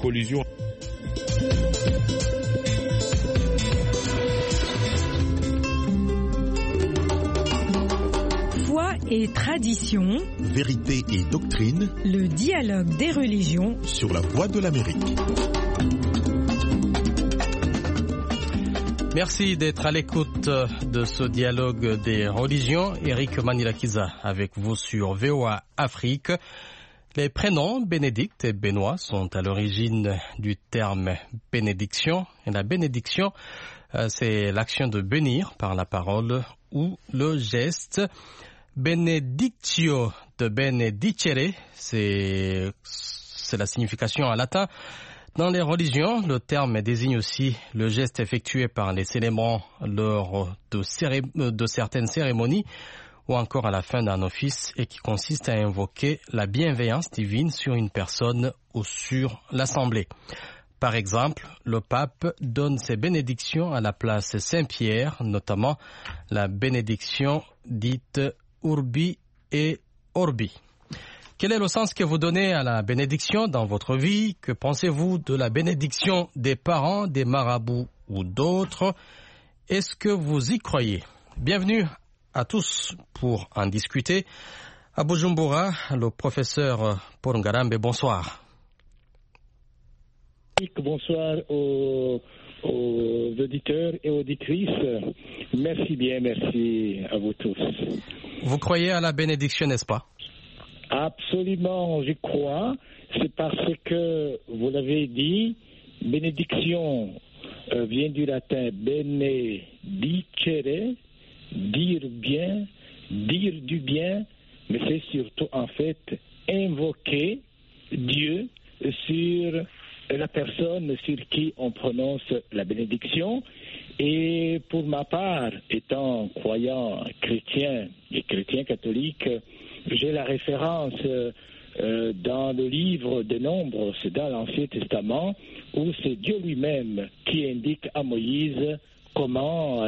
collision. Foi et tradition, vérité et doctrine, le dialogue des religions sur la Voix de l'Amérique. Merci d'être à l'écoute de ce dialogue des religions. Eric Manilakiza avec vous sur VOA Afrique. Les prénoms Bénédicte et Benoît sont à l'origine du terme bénédiction. Et la bénédiction, c'est l'action de bénir par la parole ou le geste. Benedictio de benedicere, c'est la signification en latin. Dans les religions, le terme désigne aussi le geste effectué par les célébrants lors de certaines cérémonies ou encore à la fin d'un office et qui consiste à invoquer la bienveillance divine sur une personne ou sur l'assemblée. Par exemple, le pape donne ses bénédictions à la place Saint-Pierre, notamment la bénédiction dite Urbi et Orbi. Quel est le sens que vous donnez à la bénédiction dans votre vie? Que pensez-vous de la bénédiction des parents, des marabouts ou d'autres? Est-ce que vous y croyez? Bienvenue à tous pour en discuter. À Bujumbura, le professeur Paul Ngarambe, bonsoir. Bonsoir aux auditeurs et auditrices. Merci bien, merci à vous tous. Vous croyez à la bénédiction, n'est-ce pas? Absolument, je crois. C'est parce que, vous l'avez dit, bénédiction vient du latin benedicere, dire bien, dire du bien, mais c'est surtout en fait invoquer Dieu sur la personne sur qui on prononce la bénédiction. Et pour ma part, étant croyant chrétien et chrétien catholique, j'ai la référence dans le livre des Nombres, c'est dans l'Ancien Testament, où c'est Dieu lui-même qui indique à Moïse comment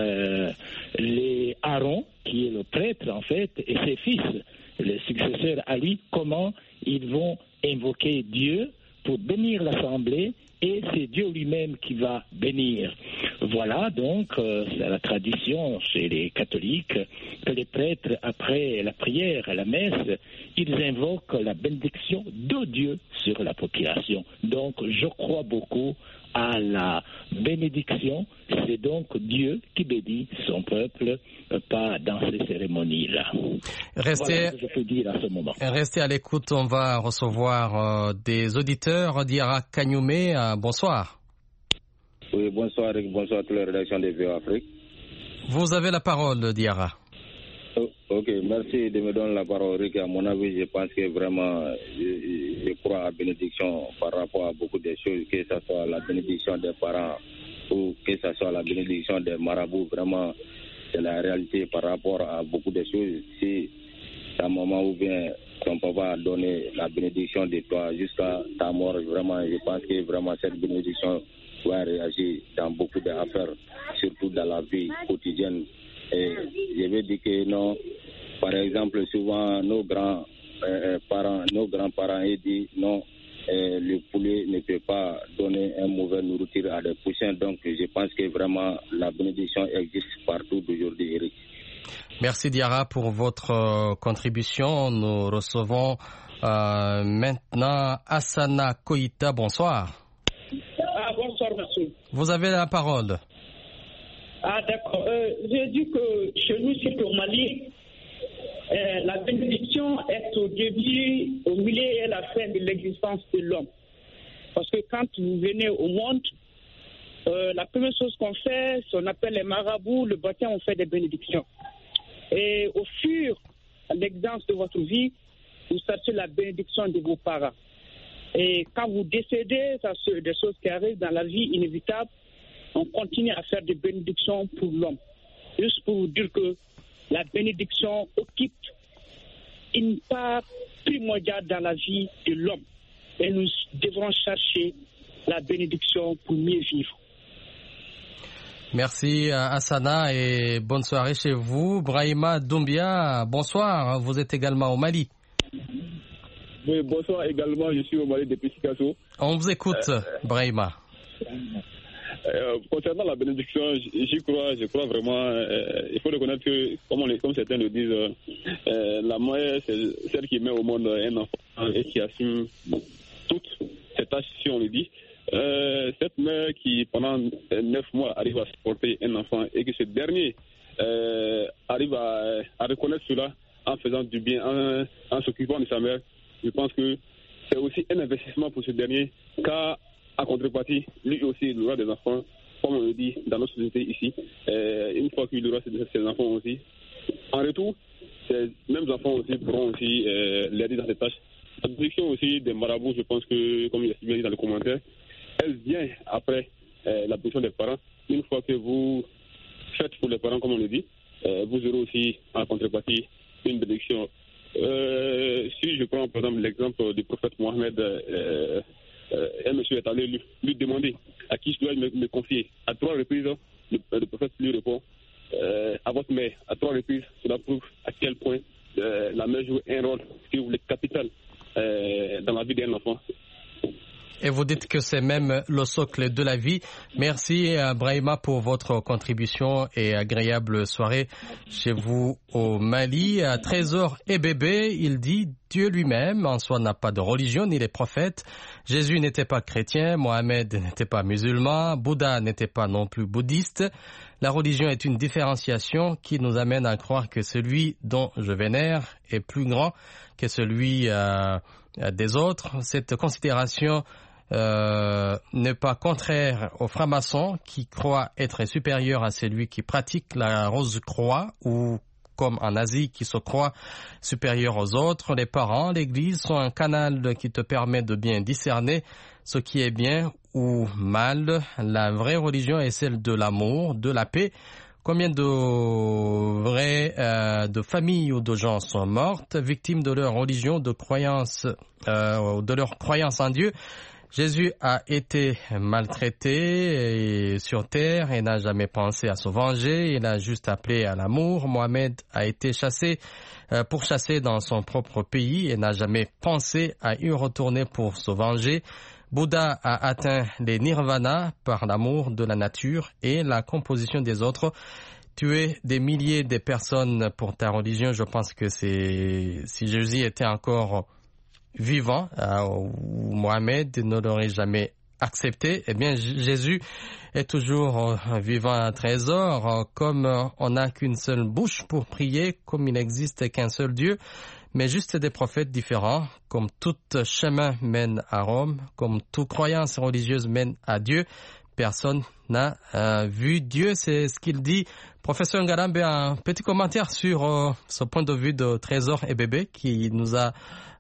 les Aaron, qui est le prêtre en fait, et ses fils, les successeurs à lui, comment ils vont invoquer Dieu pour bénir l'assemblée, et c'est Dieu lui-même qui va bénir. Voilà donc c'est la tradition chez les catholiques que les prêtres, après la prière, la messe, ils invoquent la bénédiction de Dieu sur la population. Donc je crois beaucoup à la bénédiction, c'est donc Dieu qui bénit son peuple, pas dans ces cérémonies-là. Restez, voilà ce que je peux dire à ce moment. Restez à l'écoute, on va recevoir des auditeurs. Diarra Kagnoumé, bonsoir. Oui, bonsoir Eric, bonsoir à toutes les rédactions de VOA Afrique. Vous avez la parole, Diarra. Ok, merci de me donner la parole, Eric. À mon avis, je pense que vraiment, je crois à la bénédiction par rapport à beaucoup de choses, que ce soit la bénédiction des parents ou que ce soit la bénédiction des marabouts. Vraiment, c'est la réalité par rapport à beaucoup de choses. Si ta maman ou bien ton papa a donné la bénédiction de toi jusqu'à ta mort, vraiment, je pense que vraiment cette bénédiction va réagir dans beaucoup d'affaires, surtout dans la vie quotidienne. Et je veux dire que non, par exemple, souvent nos grands-parents disent non, le poulet ne peut pas donner une mauvaise nourriture à des poussins. Donc je pense que vraiment la bénédiction existe partout d'aujourd'hui, Eric. Merci Diarra pour votre contribution. Nous recevons maintenant Hassana Koïta. Bonsoir. Bonsoir, monsieur. Vous avez la parole. D'accord. J'ai dit que chez nous, c'est au Mali, la bénédiction est au début, au milieu et à la fin de l'existence de l'homme. Parce que quand vous venez au monde, la première chose qu'on fait, c'est on appelle les marabouts, le matin, on fait des bénédictions. Et au fur et à l'existence de votre vie, vous cherchez la bénédiction de vos parents. Et quand vous décédez, ça c'est des choses qui arrivent dans la vie inévitable, on continue à faire des bénédictions pour l'homme. Juste pour vous dire que la bénédiction occupe une part primordiale dans la vie de l'homme. Et nous devrons chercher la bénédiction pour mieux vivre. Merci Hassana et bonne soirée chez vous. Brahima Doumbia, bonsoir. Vous êtes également au Mali. Oui, bonsoir également, je suis au Mali depuis Picasso. On vous écoute, Brahima. Concernant la bénédiction, je crois vraiment, il faut reconnaître que, comme certains le disent, la mère, c'est celle qui met au monde un enfant et qui assume toutes ses tâches, si on le dit. Cette mère qui, pendant 9 mois, arrive à supporter un enfant et que ce dernier arrive à reconnaître cela en faisant du bien, en s'occupant de sa mère, je pense que c'est aussi un investissement pour ce dernier, car à contrepartie, lui aussi, il aura des enfants, comme on le dit dans notre société ici. Une fois qu'il aura ses enfants aussi, en retour, ces mêmes enfants aussi pourront aussi l'aider dans ses tâches. La bénédiction aussi des marabouts, je pense que, comme il a bien dit dans le commentaire, elle vient après la bénédiction des parents. Une fois que vous faites pour les parents, comme on le dit, vous aurez aussi en contrepartie une bénédiction. Si je prends par exemple l'exemple du prophète Mohammed, un monsieur est allé lui demander à qui je dois me confier. À 3 reprises, le prophète lui répond à votre mère. À 3 reprises, cela prouve à quel point la mère joue un rôle, si vous voulez, capital dans la vie d'un enfant. Et vous dites que c'est même le socle de la vie. Merci Brahima pour votre contribution et agréable soirée chez vous au Mali. Trésor et bébé, il dit Dieu lui-même en soi n'a pas de religion ni les prophètes. Jésus n'était pas chrétien, Mohamed n'était pas musulman, Bouddha n'était pas non plus bouddhiste. La religion est une différenciation qui nous amène à croire que celui dont je vénère est plus grand que celui des autres. Cette considération n'est pas contraire aux francs-maçons qui croient être supérieurs à celui qui pratique la rose-croix ou comme en Asie qui se croient supérieurs aux autres. Les parents, l'Église sont un canal qui te permet de bien discerner ce qui est bien ou mal. La vraie religion est celle de l'amour, de la paix. Combien de familles ou de gens sont mortes, victimes de leur religion, de leur croyance en Dieu. Jésus a été maltraité sur terre et n'a jamais pensé à se venger. Il a juste appelé à l'amour. Mohamed a été pourchassé dans son propre pays et n'a jamais pensé à y retourner pour se venger. Bouddha a atteint les nirvana par l'amour de la nature et la composition des autres. Tuer des milliers de personnes pour ta religion, je pense que si Jésus était encore vivant, Mohamed ne l'aurait jamais accepté. Eh bien, Jésus est toujours vivant à Trésor. Comme on n'a qu'une seule bouche pour prier, comme il n'existe qu'un seul Dieu, mais juste des prophètes différents, comme tout chemin mène à Rome, comme toute croyance religieuse mène à Dieu, personne n'a vu Dieu, c'est ce qu'il dit. Professeur Ngarambe, un petit commentaire sur ce point de vue de Trésor et bébé qui nous a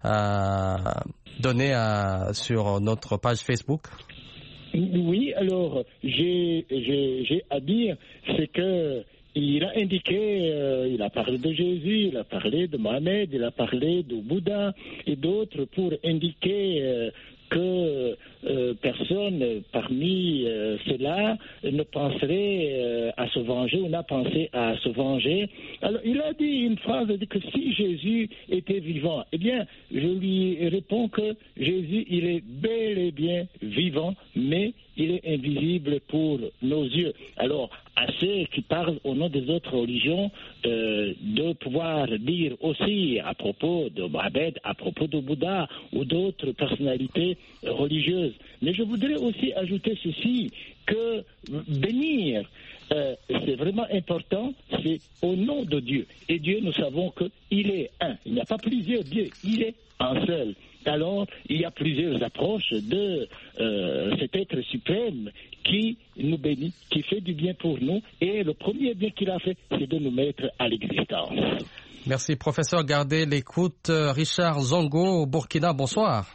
donné sur notre page Facebook. Oui, alors j'ai à dire, c'est que il a indiqué, il a parlé de Jésus, il a parlé de Mohamed, il a parlé de Bouddha et d'autres pour indiquer que personne parmi ceux-là ne penserait à se venger ou n'a pensé à se venger. Alors, il a dit une phrase, il dit que si Jésus était vivant, eh bien, je lui réponds que Jésus, il est bel et bien vivant, mais il est invisible pour nos yeux. Alors, à ceux qui parlent au nom des autres religions, de pouvoir dire aussi à propos de Mohamed, à propos de Bouddha ou d'autres personnalités religieuses. Mais je voudrais aussi ajouter ceci, que bénir, c'est vraiment important, c'est au nom de Dieu. Et Dieu, nous savons qu'il est un. Il n'y a pas plusieurs dieux, il est un seul. Alors, il y a plusieurs approches de cet être suprême qui nous bénit, qui fait du bien pour nous. Et le premier bien qu'il a fait, c'est de nous mettre à l'existence. Merci, professeur. Gardez l'écoute. Richard Zongo, au Burkina, bonsoir.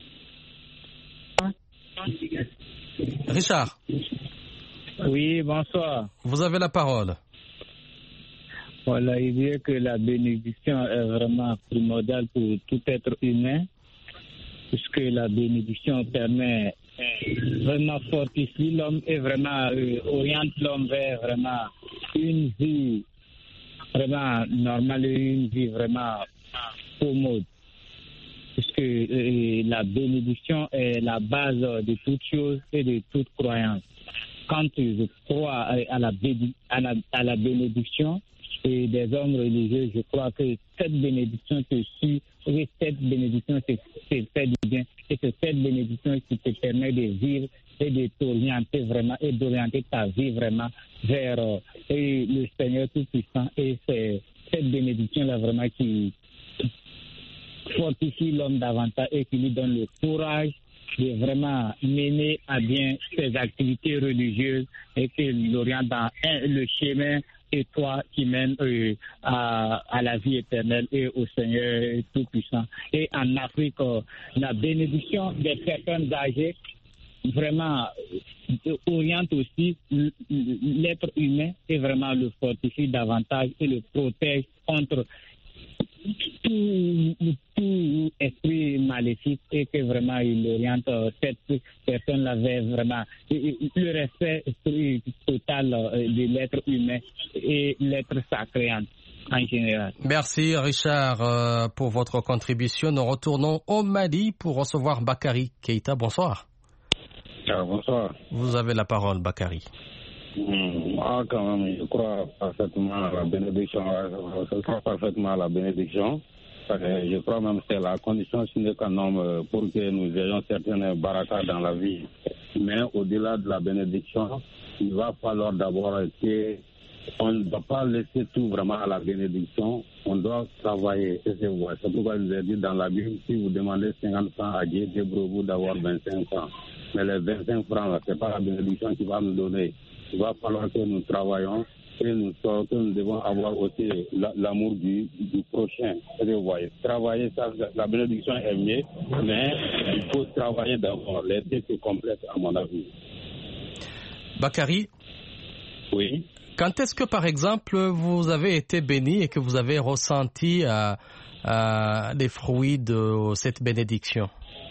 Richard. Oui, bonsoir. Vous avez la parole. Voilà, il dit que la bénédiction est vraiment primordiale pour tout être humain, puisque la bénédiction permet vraiment fortifier l'homme et vraiment oriente l'homme vers vraiment une vie vraiment normale et une vie vraiment commode. puisque la bénédiction est la base de toute chose et de toute croyance. Quand je crois à la bénédiction des hommes religieux, je crois que cette bénédiction te suit, et cette bénédiction te fait du bien, et c'est cette bénédiction qui te permet de vivre et de t'orienter vraiment, et d'orienter ta vie vraiment vers le Seigneur Tout-Puissant. Et c'est cette bénédiction-là vraiment qui fortifie l'homme davantage et qui lui donne le courage de vraiment mener à bien ses activités religieuses et qui l'oriente dans le chemin étroit qui mène à la vie éternelle et au Seigneur Tout-Puissant. Et en Afrique, la bénédiction des personnes âgées vraiment oriente aussi l'être humain et vraiment le fortifie davantage et le protège contre tout esprit maléfique, et que vraiment il oriente cette personne-là vers vraiment le respect total de l'être humain et l'être sacré en général. Merci Richard pour votre contribution. Nous retournons au Mali pour recevoir Bakary Keïta. Bonsoir. Bonsoir. Vous avez la parole, Bakary. Quand même, je crois parfaitement à la bénédiction. Je crois parfaitement à la bénédiction. Je crois même que c'est la condition sine qua non pour que nous ayons certaines barakas dans la vie. Mais au-delà de la bénédiction, il va falloir d'abord qu'on ne doit pas laisser tout vraiment à la bénédiction. On doit travailler. Et c'est pourquoi je vous ai dit dans la Bible, si vous demandez 50 francs à Dieu, débrouillez-vous d'avoir 25 francs. Mais les 25 francs, là, ce n'est pas la bénédiction qui va nous donner. Il va falloir que nous travaillons et que nous devons avoir aussi l'amour du prochain. Vous voyez, travailler, ça, la bénédiction est mieux, mais il faut travailler d'abord. Les deux se complètent, à mon avis. Bakary? Oui. Quand est-ce que, par exemple, vous avez été béni et que vous avez ressenti les fruits de cette bénédiction?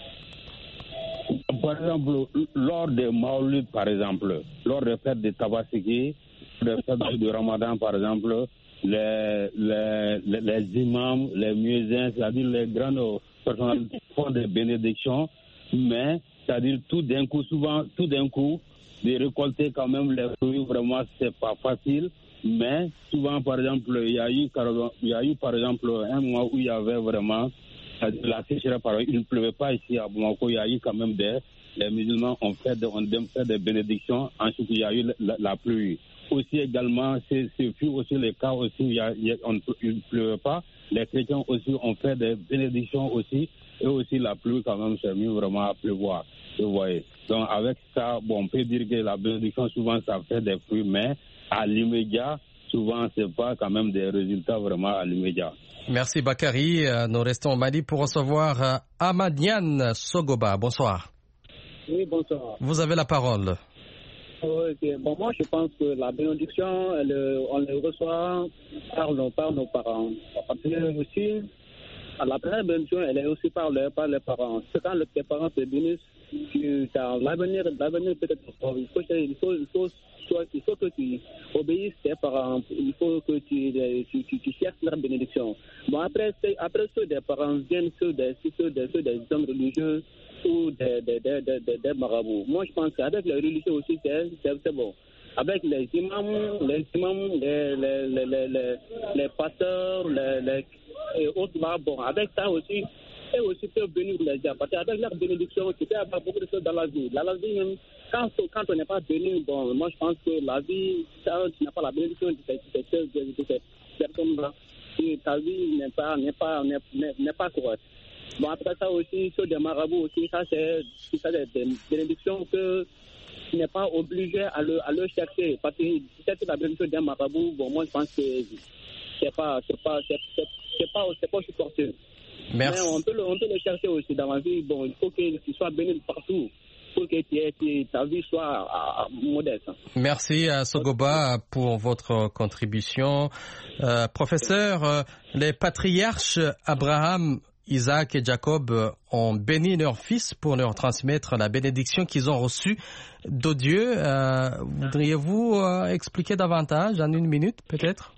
Par exemple, lors des Maoulides, par exemple, lors des fêtes de Tabaski, des fêtes de Ramadan, par exemple, les imams, les muezzins, c'est-à-dire les grandes personnes font des bénédictions, mais c'est-à-dire tout d'un coup, de récolter quand même les fruits, vraiment, c'est pas facile. Mais souvent, par exemple, il y a eu par exemple un mois où il y avait vraiment la sécheresse, il ne pleuvait pas ici à Bamako. Il y a eu quand même les musulmans ont fait des bénédictions. Ensuite, il y a eu la pluie. Aussi également, ce fut aussi le cas aussi, il ne pleuvait pas. Les chrétiens aussi ont fait des bénédictions aussi. Et aussi la pluie quand même s'est mis vraiment à pleuvoir. Vous voyez. Donc avec ça, on peut dire que la bénédiction souvent ça fait des fruits, mais à l'immédiat, souvent c'est pas quand même des résultats vraiment à l'immédiat. Merci Bakary. Nous restons au Mali pour recevoir Amadiane Sogoba. Bonsoir. Oui, bonsoir. Vous avez la parole. Okay. Bon, moi je pense que la bénédiction, on le reçoit par nos parents. Parce que aussi, la première bénédiction, elle est aussi par les parents. C'est quand tes parents te bénissent, dans l'avenir peut-être, il faut que tu obéisses tes parents, il faut que tu cherches leur bénédiction. Bon, après ceux des parents viennent ceux des hommes religieux ou des marabouts. Moi, je pense qu'avec les religieux aussi, c'est bon. Avec les imams, les pasteurs, et autres là, bon, avec ça aussi, et aussi peuvent bénir les gens. Parce qu'avec leur bénédiction, tu peux avoir beaucoup de choses dans la vie. Dans la vie, même, quand on n'est pas béni, bon, moi je pense que la vie, tu n'as pas la bénédiction de cette personne-là. Ta vie n'est pas correcte. Bon, après ça aussi, ceux des marabouts aussi, ça c'est des bénédictions que tu n'es pas obligé à le chercher. Parce que c'est la bénédiction d'un marabout, bon, moi je pense que c'est pas supporté. Merci. Mais on peut le chercher aussi dans la vie. Bon, il faut qu'il soit béni partout pour que ta vie soit modeste. Merci à Sogoba pour votre contribution. Professeur, les patriarches Abraham, Isaac et Jacob ont béni leurs fils pour leur transmettre la bénédiction qu'ils ont reçue de Dieu. Voudriez-vous expliquer davantage en une minute peut-être?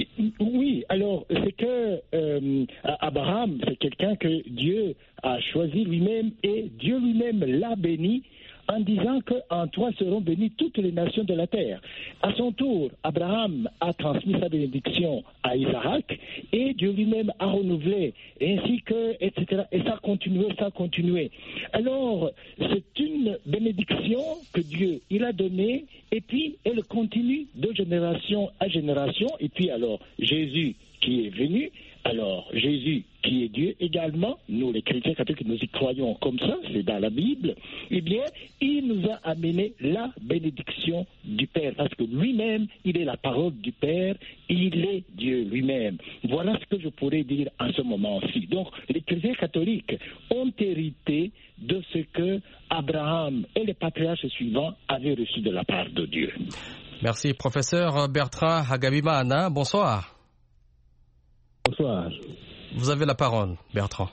Oui, alors c'est que Abraham, c'est quelqu'un que Dieu a choisi lui-même et Dieu lui-même l'a béni en disant qu'en toi seront bénies toutes les nations de la terre. À son tour, Abraham a transmis sa bénédiction à Isaac et Dieu lui-même a renouvelé, ainsi que, etc. Et ça a continué. Alors, c'est une bénédiction que Dieu il a donnée et puis elle continue de génération à génération. Et puis alors, Jésus qui est venu, alors Jésus qui est Dieu également, nous les chrétiens catholiques nous y croyons comme ça, c'est dans la Bible, eh bien, il nous a amené la bénédiction du Père, parce que lui-même, il est la parole du Père, il est Dieu lui-même. Voilà ce que je pourrais dire en ce moment-ci. Donc, les chrétiens catholiques ont hérité de ce que Abraham et les patriarches suivants avaient reçu de la part de Dieu. Merci, professeur Bertrand Hagabimana. Bonsoir. Bonsoir. Vous avez la parole, Bertrand.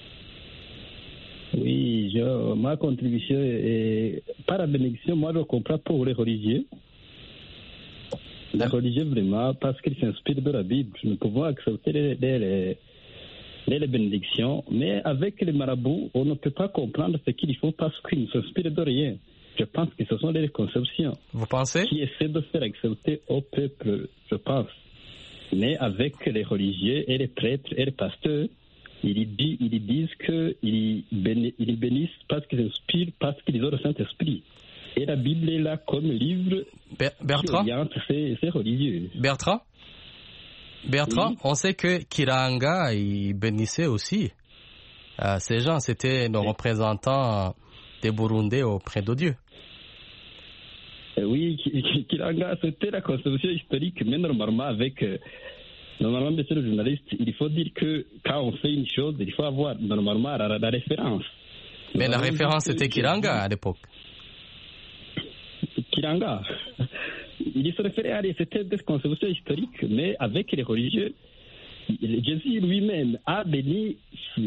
Oui, ma contribution est par la bénédiction. Moi, je comprends pour les religieux. Les religieux, vraiment, parce qu'ils s'inspirent de la Bible. Nous pouvons accepter les bénédictions, mais avec les marabouts, on ne peut pas comprendre ce qu'ils font parce qu'ils ne s'inspirent de rien. Je pense que ce sont des conceptions. Vous pensez? Qui essaient de faire accepter au peuple, je pense. Mais avec les religieux et les prêtres et les pasteurs, ils disent qu'ils bénissent parce qu'ils inspirent, parce qu'ils ont le Saint-Esprit. Et la Bible est là comme livre qui oriente ces religieux. Bertrand, oui. On sait que Kiranga, il bénissait aussi. Ces gens, c'était nos représentants des Burundais auprès de Dieu. Oui, Kiranga, c'était la conception historique, mais normalement, monsieur le journaliste, il faut dire que quand on fait une chose, il faut avoir normalement la référence. Mais la référence, c'était Kiranga à l'époque. Kiranga, il se référait à c'était des conceptions historiques, mais avec les religieux, Jésus lui-même a béni,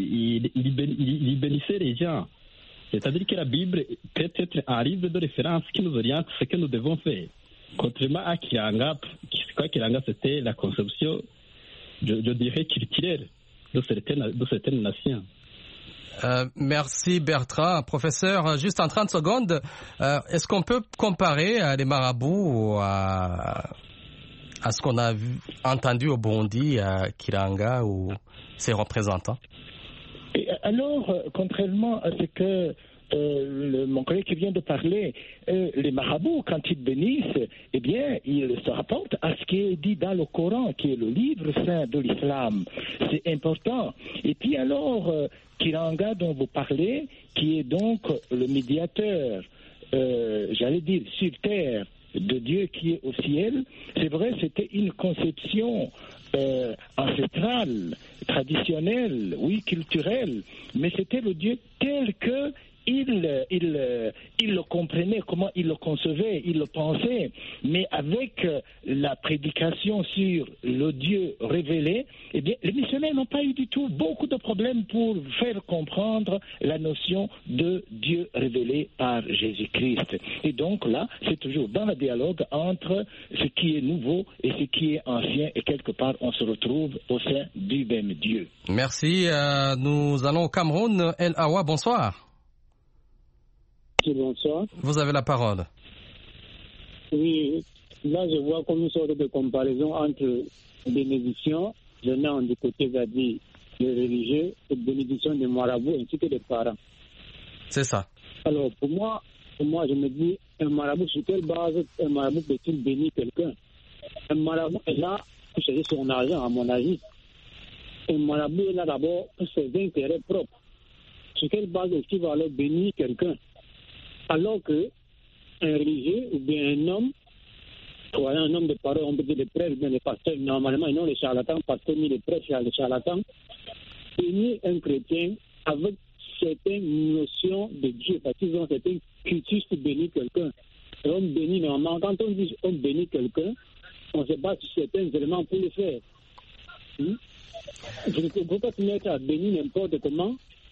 il bénissait les gens. C'est-à-dire que la Bible peut être un livre de référence qui nous oriente ce que nous devons faire. Contrairement à Kiranga, Kiranga c'était la conception, je dirais, culturelle de certaines nations. Merci Bertrand. Professeur, juste en 30 secondes, est-ce qu'on peut comparer les marabouts à ce qu'on a entendu au Burundi, à Kiranga ou ses représentants? Et alors, contrairement à ce que mon collègue qui vient de parler, les marabouts, quand ils bénissent, eh bien, ils se rapportent à ce qui est dit dans le Coran, qui est le livre saint de l'islam. C'est important. Et puis alors, Kiranga dont vous parlez, qui est donc le médiateur, j'allais dire, sur terre, de Dieu qui est au ciel, c'est vrai, c'était une conception ancestrale, traditionnelle, oui, culturelle, mais c'était le Dieu tel que il le comprenait, comment il le concevait, il le pensait, mais avec la prédication sur le Dieu révélé, eh bien, les missionnaires n'ont pas eu du tout beaucoup de problèmes pour faire comprendre la notion de Dieu révélé par Jésus-Christ. Et donc là, c'est toujours dans le dialogue entre ce qui est nouveau et ce qui est ancien, et quelque part, on se retrouve au sein du même Dieu. Merci. Nous allons au Cameroun. El Awa, bonsoir. Bonsoir. Vous avez la parole. Oui, là je vois comme une sorte de comparaison entre bénédiction venant du côté, c'est-à-dire des religieux, et bénédiction des marabouts ainsi que des parents. C'est ça. Alors pour moi, je me dis, un marabout, sur quelle base un marabout peut-il bénir quelqu'un? Un marabout est là pour chercher son argent, à mon avis. Un marabout est là d'abord pour ses intérêts propres. Sur quelle base est-ce qu'il va alors bénir quelqu'un? Alors que un religieux ou bien un homme, soit un homme de parole, on peut dire les prêtres ou bien les pasteurs, normalement, ils n'ont les charlatans, pasteurs ni les prêtres, les charlatans, bénir un chrétien avec certaines notions de Dieu, parce qu'ils ont certaines cultures pour bénir quelqu'un. Et on bénit normalement, quand on dit on bénit quelqu'un, on se base sur certains éléments pour le faire. Je ne peux pas se mettre à bénir n'importe comment.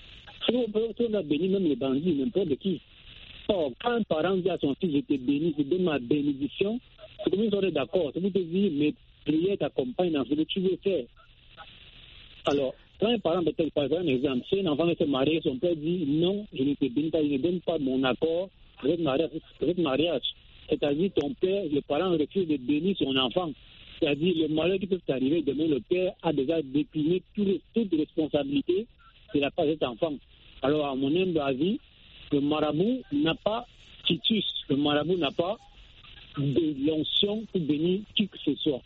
On a béni même les bandits, n'importe qui. Or, quand un parent dit à son fils, je te bénis, je donne ma bénédiction, c'est comme ils sont d'accord. C'est pour te dire, mais prière t'accompagne dans ce que tu veux faire. Alors, quand un parent, peut-être, par exemple, un exemple, si un enfant veut se marier, son père dit non, je ne te bénis pas, je ne donne pas mon accord avec mariage. C'est-à-dire, ton père, le parent refuse de bénir son enfant. C'est-à-dire, le malheur qui peut arriver, demain, le père a déjà décliné toutes les responsabilités de la part de cet enfant. Alors, à mon humble avis, le marabout n'a pas titus, le marabout n'a pas de l'onction pour bénir qui que ce soit.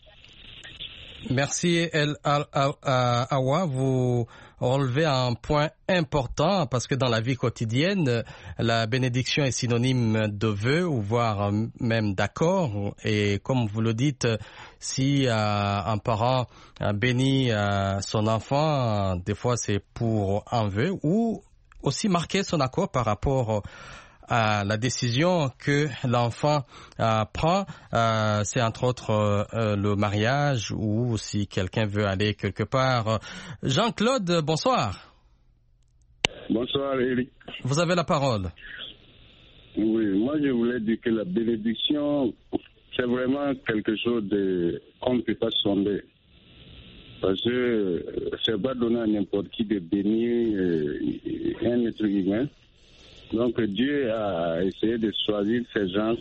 Merci El Awa, vous relevez un point important parce que dans la vie quotidienne, la bénédiction est synonyme de vœu ou voire même d'accord. Et comme vous le dites, si un parent bénit son enfant, des fois c'est pour un vœu ou aussi marquer son accord par rapport à la décision que l'enfant prend, c'est entre autres le mariage ou si quelqu'un veut aller quelque part. Jean-Claude, bonsoir. Bonsoir Eric. Vous avez la parole. Oui, moi je voulais dire que la bénédiction, c'est vraiment quelque chose qu'on ne peut pas sonder. Parce que c'est pas donné à n'importe qui de bénir un être humain. Donc Dieu a essayé de choisir ces gens.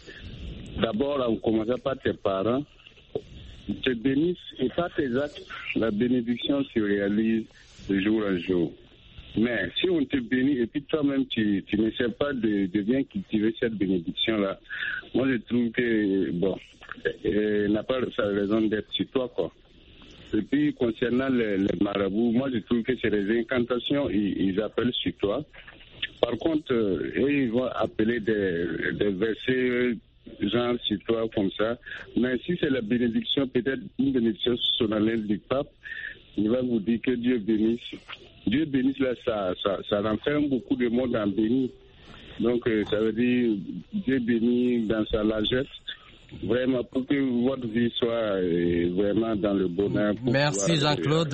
D'abord, en commençant par tes parents, ils te bénissent et par tes actes, la bénédiction se réalise de jour en jour. Mais si on te bénit et puis toi-même tu n'essaies pas de bien cultiver cette bénédiction-là, moi je trouve que, bon, elle n'a pas sa raison d'être sur toi, quoi. Et puis concernant les marabouts, moi je trouve que c'est des incantations, ils appellent sur toi. Par contre, ils vont appeler des versets genre sur toi comme ça. Mais si c'est la bénédiction, peut-être une bénédiction solennelle du pape, il va vous dire que Dieu bénisse. Dieu bénisse, là, ça renferme beaucoup de monde en béni. Donc, ça veut dire Dieu bénit dans sa largesse. Vraiment, pour que votre vie soit vraiment dans le bonheur. Merci Jean-Claude,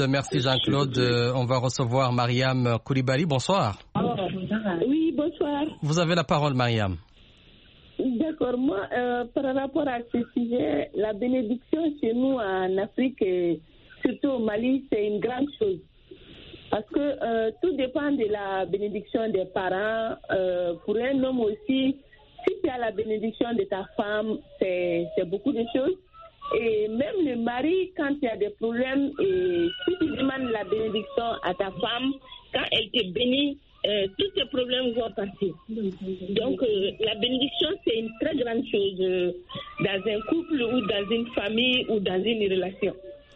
On va recevoir Mariam Koulibaly. Bonsoir. Oui, bonsoir. Vous avez la parole, Mariam. D'accord. Moi, par rapport à ce sujet, la bénédiction chez nous en Afrique, et surtout au Mali, c'est une grande chose. Parce que tout dépend de la bénédiction des parents. Pour un homme aussi, si tu as la bénédiction de ta femme, c'est beaucoup de choses. Et même le mari, quand il y a des problèmes, et si tu demandes la bénédiction à ta femme, quand elle te bénit, tous tes problèmes vont partir. Donc, la bénédiction, c'est une très grande chose dans un couple ou dans une famille ou dans une relation.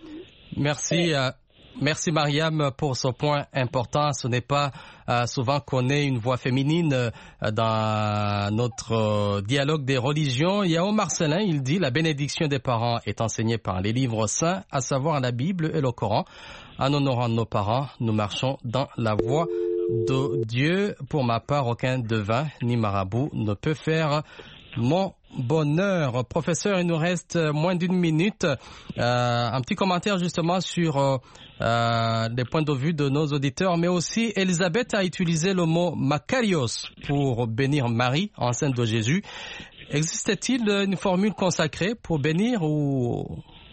Merci. Merci Mariam pour ce point important. Ce n'est pas souvent qu'on ait une voix féminine dans notre dialogue des religions. Il y a Omar Selin, il dit « La bénédiction des parents est enseignée par les livres saints, à savoir la Bible et le Coran. En honorant nos parents, nous marchons dans la voie de Dieu. Pour ma part, aucun devin ni marabout ne peut faire mon bonheur. » Professeur, il nous reste moins d'une minute. Un petit commentaire justement sur les points de vue de nos auditeurs, mais aussi Elisabeth a utilisé le mot Makarios pour bénir Marie, enceinte de Jésus. Existe-t-il une formule consacrée pour bénir ou...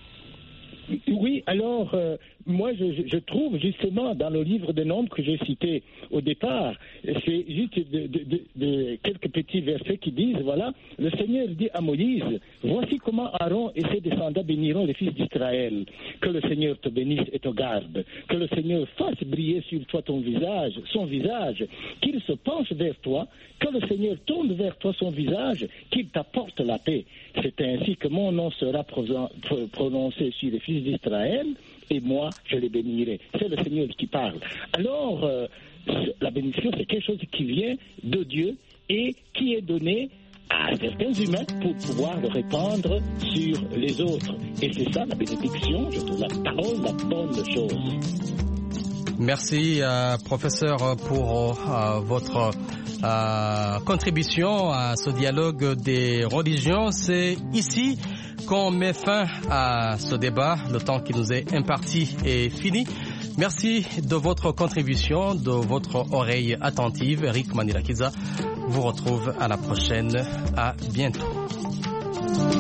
Oui, alors, moi, je trouve justement dans le livre des Nombres que j'ai cité au départ, c'est juste de quelques petits versets qui disent, voilà, le Seigneur dit à Moïse, voici comment Aaron et ses descendants béniront les fils d'Israël. Que le Seigneur te bénisse et te garde. Que le Seigneur fasse briller sur toi son visage, qu'il se penche vers toi. Que le Seigneur tourne vers toi son visage, qu'il t'apporte la paix. C'est ainsi que mon nom sera prononcé sur les fils d'Israël, et moi, je les bénirai. C'est le Seigneur qui parle. Alors, la bénédiction, c'est quelque chose qui vient de Dieu et qui est donné à certains humains pour pouvoir le répandre sur les autres. Et c'est ça, la bénédiction, je trouve la parole, la bonne chose. Merci, professeur, pour votre contribution à ce dialogue des religions. C'est ici qu'on met fin à ce débat. Le temps qui nous est imparti est fini. Merci de votre contribution, de votre oreille attentive. Eric Manirakiza vous retrouve à la prochaine. À bientôt.